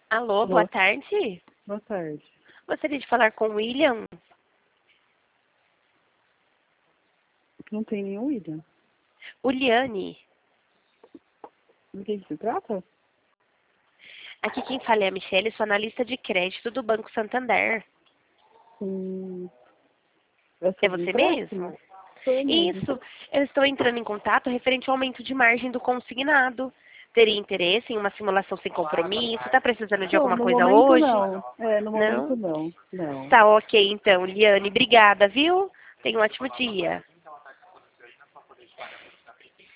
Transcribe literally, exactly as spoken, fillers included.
Alô, boa Alô, tarde. boa tarde. Gostaria de falar com o William. Não tem nenhum William. Uliane. Do que que se trata? Aqui quem fala é a Michelle, sou analista de crédito do Banco Santander. Hum, é É sobre você empréstimo? mesmo? Sou eu mesmo. Isso, eu estou entrando em contato referente ao aumento de margem do consignado. Teria interesse em uma simulação sem compromisso? Está precisando de Não, alguma no coisa momento hoje? não. É, no momento Não? não. Não. Tá ok então, Liane. Obrigada, viu? Tenha um ótimo dia.